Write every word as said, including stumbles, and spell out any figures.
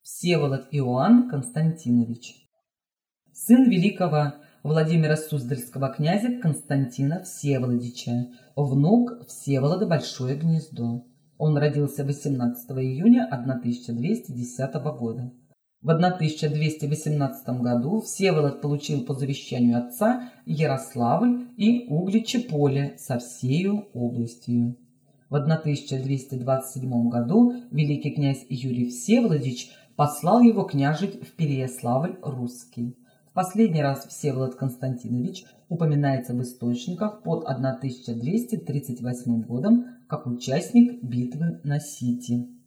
Всеволод Иоанн Константинович. Сын великого Владимира Суздальского князя Константина Всеволодича, внук Всеволода Большое Гнездо. Он родился восемнадцатого июня тысяча двести десятого года. В тысяча двести восемнадцатом году Всеволод получил по завещанию отца Ярославль и Угличе поле со всею областью. В тысяча двести двадцать седьмом году великий князь Юрий Всеволодич послал его княжить в Переяславль-Русский. В последний раз Всеволод Константинович упоминается в источниках под тысяча двести тридцать восьмым годом как участник битвы на Сити.